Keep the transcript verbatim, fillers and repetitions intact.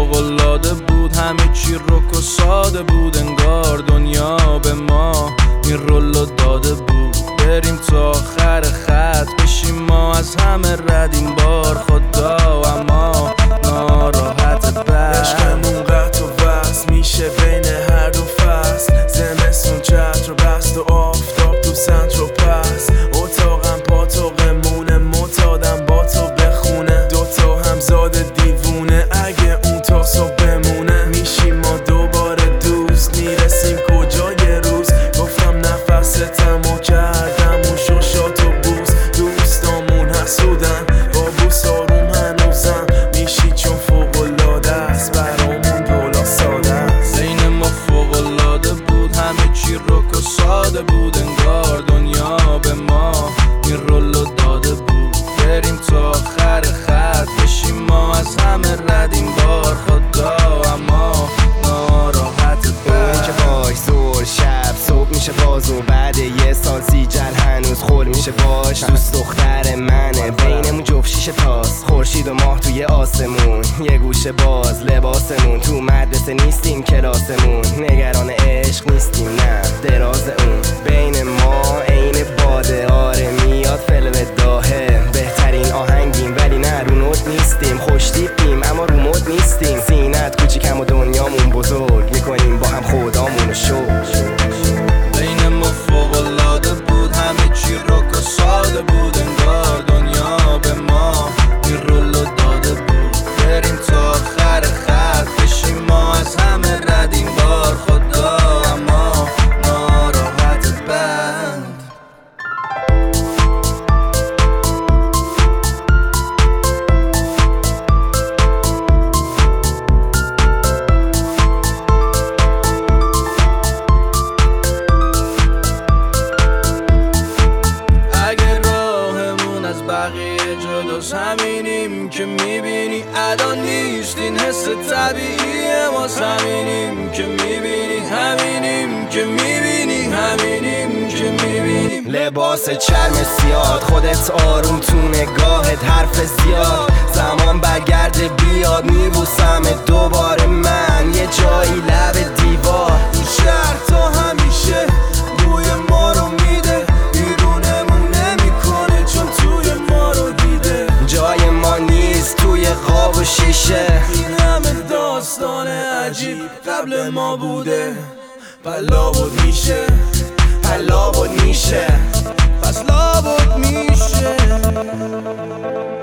فوق‌العاده بود، همه چی رک و ساده بود، انگار دنیا به ما این رولو داده بود. بریم تا آخر خط بشیم ما از همه رد این بار خدا، اما ناراحت بر عشقمون قطع و وصل میشه بین هر دو فصل. زمستون چتر و بست و آفتاب تو سنتر و پس. اتاقم پاتوقمونه معتادم با تو بخونه، دوتا همزاد دیوونه اگه اون تا صبح بمونه. میشیم ما دوباره دوست، میرسیم کجا یه روز. گفتم نفستم و کردم و ششات و بوس. دوستامون حسودن با بوس آروم هنوزم میشی چون فوق‌العاده است برامون دولا ساده است. بین ما فوق‌العاده بود، همه چی رک و ساده بود، انگار دنیا به ما این رولو داده بود. بریم تا آخر خط بشیم ما از همه رد این بار خدا، اما ناراحت بر که باش زور شب صبح میشه بازو بعد یه سال سیجل هنوز خول میشه باش. دوست دختر منه بینمون جفت شیشه تاس، خورشید و ماه توی آسمون، یه گوشه باز لباسمون. تو مدرسه نیستیم کلاسمون، نگران عشق نیستیم نه دراز اون. بین ما عین باده آره میاد فلو داهه، بهترین آهنگیم ولی نه رو نوت نیستیم. خوش تیپیم اما رو مد نیستیم، سینت کوچیکم و دنیامون بزرگ، میکنیم با هم خدامونو شکر. بین ما فوق‌العاده بود، همه چی رک و ساده بود، انگار دنیا به ما این رولو داده بود. بریم تا آخر خط بشیم ما از همه رد این بار خدا، اما ناراحت بند. بقیه جداست همینیم که میبینی ادا نیست، این حس طبیعیه ماست. همینیم که میبینی همینیم که میبینی همینیم که میبینیم. لباس چرم سیاد خودت آروم تو نگاهت حرف زیاد. زمان برگرده بیاد میبوسم دوباره من یه جایی لب دیوار. این شهر تا همیشه بوی ما رو میده، بیرونمون نمیکنه چون توی ما رو دیده. جای ما نیست توی خواب و شیشه، این همه داستان عجیب قبل ما بوده. پلابود میشه لابد میشه پس لابد میشه.